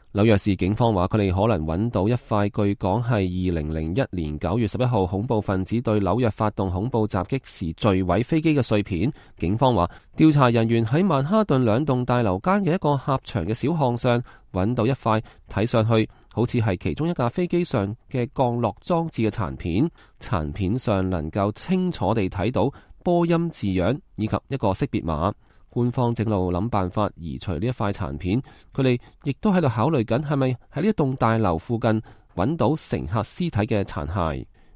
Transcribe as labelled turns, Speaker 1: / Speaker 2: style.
Speaker 1: 紐約市警方話，佢哋可能揾到一塊據講係2001年9月11號恐怖分子對紐約發動恐怖襲擊時墜毀飛機嘅碎片。警方話，調查人員喺曼哈頓兩棟大樓間嘅一個狹長嘅小巷上揾到一塊睇上去好似係其中一架飛機上嘅降落裝置嘅殘片。殘片上能夠清楚地睇到波音字樣以及一個識別碼。官方正路諗辦法移除呢一塊殘片，佢哋亦都喺度考慮緊係咪喺呢一棟大樓附近揾到乘客屍體嘅殘骸。